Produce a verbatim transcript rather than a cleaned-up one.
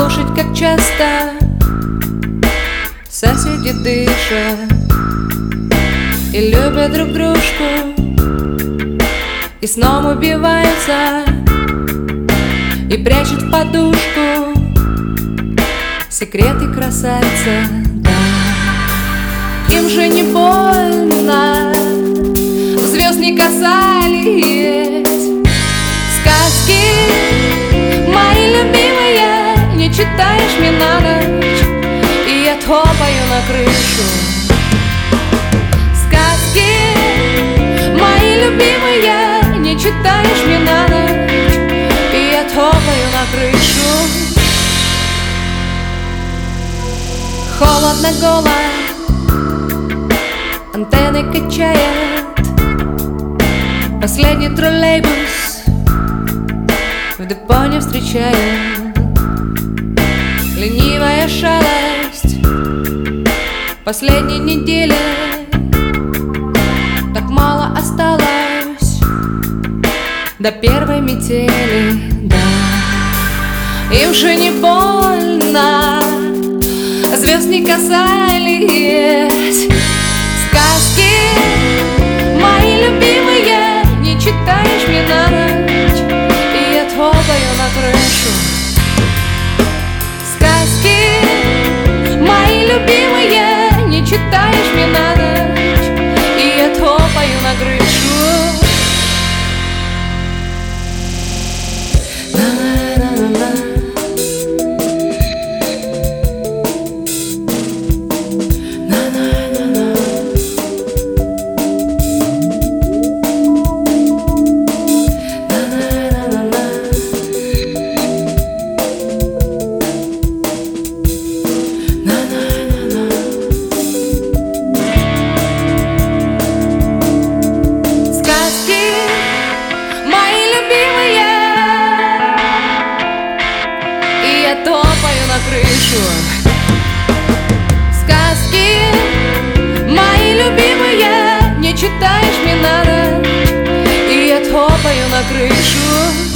слушать, как часто соседи дышат и любят друг дружку, и сном убиваются, и прячут в подушку секреты красавица, да. Им же не больно, звезд не касались. Сказки мои любимые не читаешь мне на ночь, и я топаю на крышу. Сказки мои любимые не читаешь мне на ночь, и я топаю на крышу. Холодно, голо, антенны качает последний троллейбус, в депо не встречает. Ленивая шалость последней недели, так мало осталось до первой метели, да. Им же не больно, звезд не касались. Сказки мои любимые не читаешь мне на ночь, и я топаю на крышу. Сказки мои любимые не читаешь мне на ночь, и я топаю на крышу. Топаю на крышу. Сказки мои любимые не читаешь мне на ночь, и я топаю на крышу.